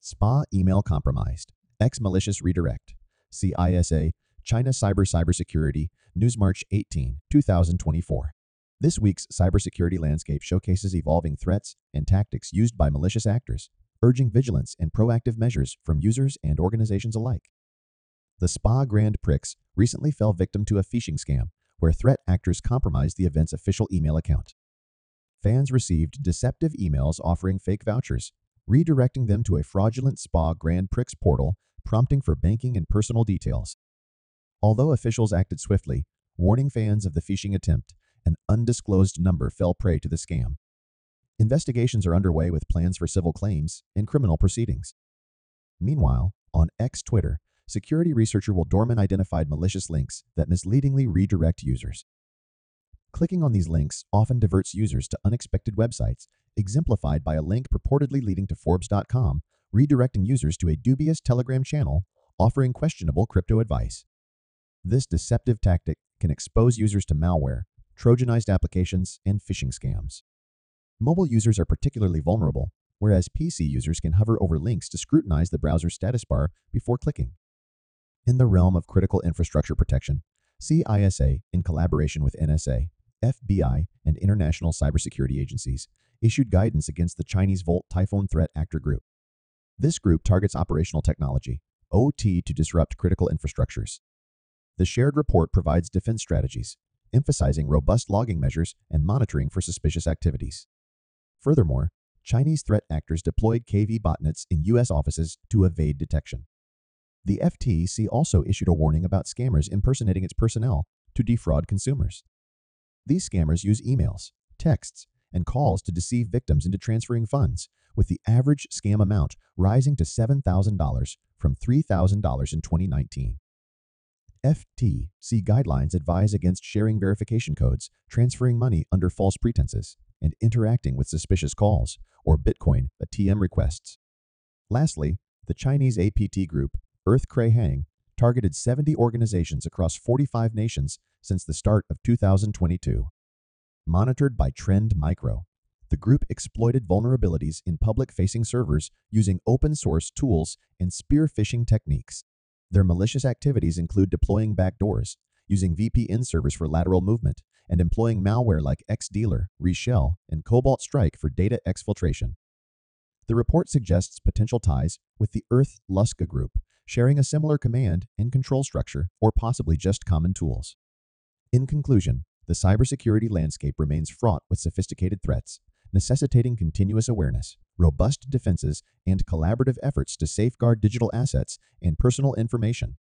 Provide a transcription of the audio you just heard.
SPA email compromised. Malicious redirect. CISA, China Cybersecurity, News March 18, 2024. This week's cybersecurity landscape showcases evolving threats and tactics used by malicious actors, urging vigilance and proactive measures from users and organizations alike. The SPA Grand Prix recently fell victim to a phishing scam where threat actors compromised the event's official email account. Fans received deceptive emails offering fake vouchers, redirecting them to a fraudulent SPA Grand Prix portal, prompting for banking and personal details. Although officials acted swiftly, warning fans of the phishing attempt, an undisclosed number fell prey to the scam. Investigations are underway with plans for civil claims and criminal proceedings. Meanwhile, on X Twitter, security researcher Will Dorman identified malicious links that misleadingly redirect users. Clicking on these links often diverts users to unexpected websites, exemplified by a link purportedly leading to Forbes.com, redirecting users to a dubious Telegram channel offering questionable crypto advice. This deceptive tactic can expose users to malware, Trojanized applications, and phishing scams. Mobile users are particularly vulnerable, whereas PC users can hover over links to scrutinize the browser status bar before clicking. In the realm of critical infrastructure protection, CISA, in collaboration with NSA, FBI, and international cybersecurity agencies, issued guidance against the Chinese Volt Typhoon threat actor group. This group targets operational technology, OT, to disrupt critical infrastructures. The shared report provides defense strategies, emphasizing robust logging measures and monitoring for suspicious activities. Furthermore, Chinese threat actors deployed KV botnets in U.S. offices to evade detection. The FTC also issued a warning about scammers impersonating its personnel to defraud consumers. These scammers use emails, texts, and calls to deceive victims into transferring funds, with the average scam amount rising to $7,000 from $3,000 in 2019. FTC guidelines advise against sharing verification codes, transferring money under false pretenses, and interacting with suspicious calls or Bitcoin ATM requests. Lastly, the Chinese APT group, Earth Cray Hang, targeted 70 organizations across 45 nations since the start of 2022. Monitored by Trend Micro, the group exploited vulnerabilities in public-facing servers using open-source tools and spear phishing techniques. Their malicious activities include deploying backdoors, using VPN servers for lateral movement, and employing malware like Xdealer, Reshell, and Cobalt Strike for data exfiltration. The report suggests potential ties with the Earth Luska group, sharing a similar command and control structure, or possibly just common tools. In conclusion, the cybersecurity landscape remains fraught with sophisticated threats, necessitating continuous awareness, robust defenses, and collaborative efforts to safeguard digital assets and personal information.